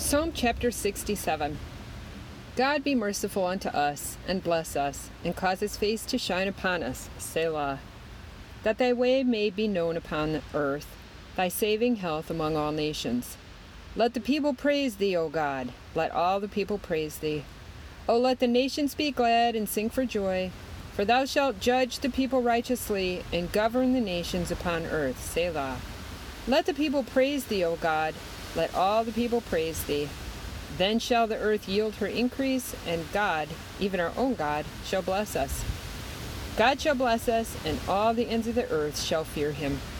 Psalm chapter 67. God be merciful unto us, and bless us, and cause his face to shine upon us, Selah. That thy way may be known upon the earth, thy saving health among all nations. Let the people praise thee, O God. Let all the people praise thee. O let the nations be glad and sing for joy, for thou shalt judge the people righteously, and govern the nations upon earth, Selah. Let the people praise thee, O God. Let all the people praise thee. Then shall the earth yield her increase, and God, even our own God, shall bless us. God shall bless us, and all the ends of the earth shall fear him.